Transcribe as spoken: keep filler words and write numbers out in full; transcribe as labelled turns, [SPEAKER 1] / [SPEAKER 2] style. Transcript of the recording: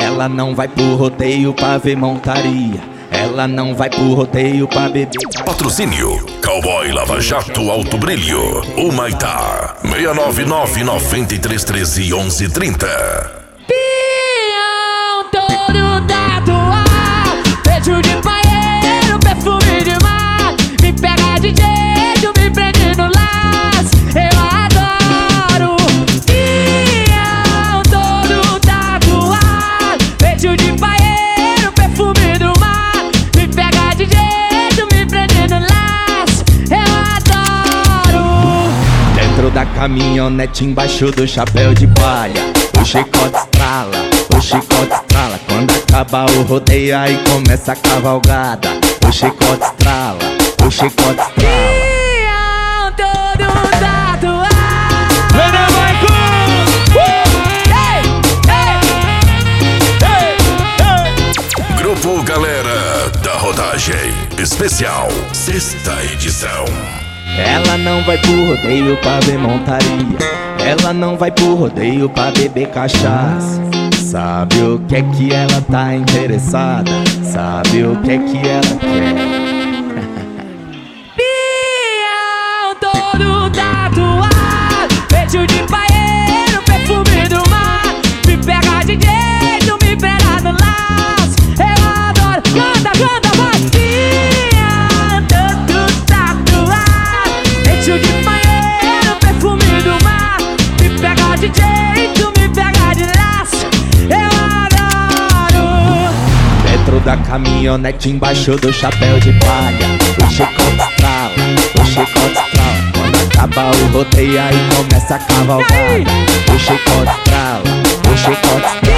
[SPEAKER 1] Ela não vai pro rodeio pra ver montaria. Ela não vai pro rodeio pra beber.
[SPEAKER 2] Patrocínio Cowboy Lava Jato Alto Brilho, Humaitá, seis nove nove, nove três um três, um um três zero.
[SPEAKER 3] Pião todo tatuado, beijo de paeiro, perfume de mar. Me pega de jeito, me prende no laço, eu adoro. Pião todo tatuado, beijo de paeiro, perfume do mar. Me pega de jeito, me prende no laço, eu adoro.
[SPEAKER 1] Dentro da caminhonete, embaixo do chapéu de palha, o chicote estrala, o chicote estrala. Quando acaba o rodeio, aí começa a cavalgada. O chicote estrala, o chicote estrala.
[SPEAKER 3] Pião todo tatuado.
[SPEAKER 2] Grupo Galera da Rodagem Especial, sexta edição.
[SPEAKER 1] Ela não vai pro rodeio pra ver montaria. Ela não vai pro rodeio pra beber cachaça. Sabe o que é que ela tá interessada? Sabe o que é que ela quer?
[SPEAKER 3] Pião todo tatuado, beijo de paeiro, perfume do mar. Me pega de jeito, me pega no laço, eu adoro. Canta, canta, vai. Pião todo tatuado, beijo de paeiro, perfume do mar. Me pega de jeito, me pega de laço, eu adoro.
[SPEAKER 1] Dentro da caminhonete, embaixo do chapéu de palha, o chicote estrala, o chicote estrala. Quando acaba o rodeio, aí começa a cavalgada. O chicote estrala, o chicote estrala.